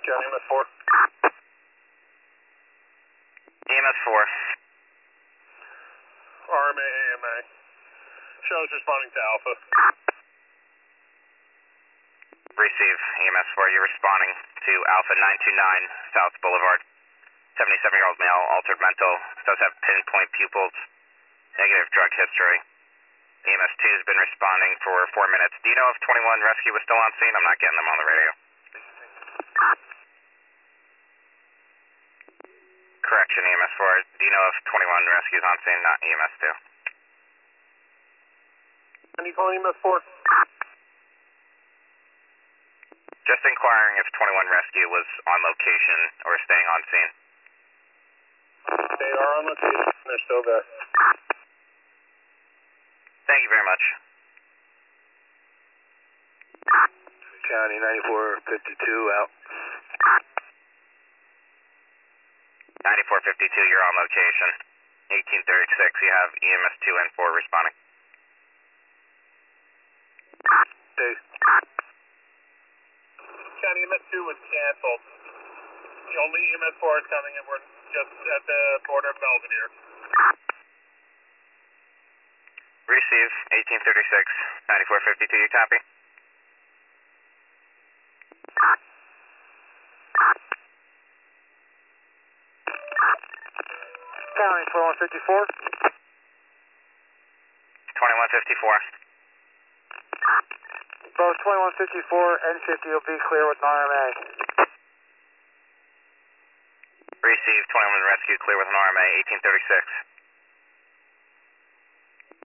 County EMS 4. EMS 4. RMA, AMA. Shows responding to Alpha. Receive, EMS 4. You're responding to Alpha 929 South Boulevard. 77-year-old male, altered mental, does have pinpoint pupils, negative drug history. EMS 2 has been responding for 4 minutes. Do you know if 21 Rescue was still on scene? I'm not getting them on the radio. Correction, EMS 4. Do you know if 21 Rescue is on scene? Not EMS 2. Can you call EMS 4? Just inquiring if 21 Rescue was on location or staying on scene. They are on location. They're still there. Thank you very much. County 9452 out. 9452, you're on location. 1836, you have EMS 2 and 4 responding. Hey. County EMS 2 was canceled. The only EMS 4 is coming and we're just at the border of Belvedere. Receive, 1836, 9452, you copy? County 2154. 2154. Both 2154 and 50 will be clear with an RMA. Receive, 21 Rescue, clear with an RMA, 1836.